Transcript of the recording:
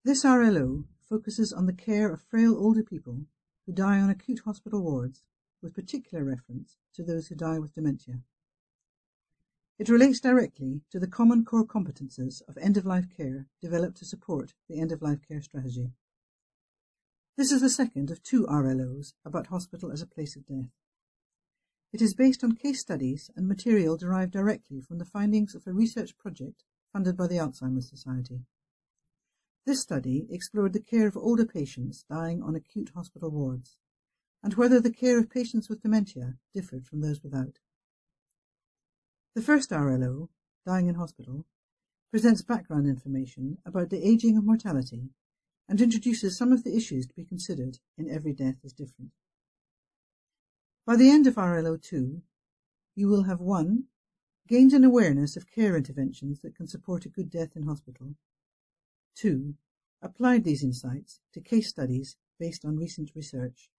This RLO focuses on the care of frail older people who die on acute hospital wards, with particular reference to those who die with dementia. It relates directly to the common core competences of end-of-life care developed to support the end-of-life care strategy. This is the second of two RLOs about hospital as a place of death. It is based on case studies and material derived directly from the findings of a research project funded by the Alzheimer's Society. This study explored the care of older patients dying on acute hospital wards, and whether the care of patients with dementia differed from those without. The first RLO, Dying in Hospital, presents background information about the aging of mortality and introduces some of the issues to be considered in Every Death is Different. By the end of RLO 2, you will have 1. Gained an awareness of care interventions that can support a good death in hospital. 2. Applied these insights to case studies based on recent research.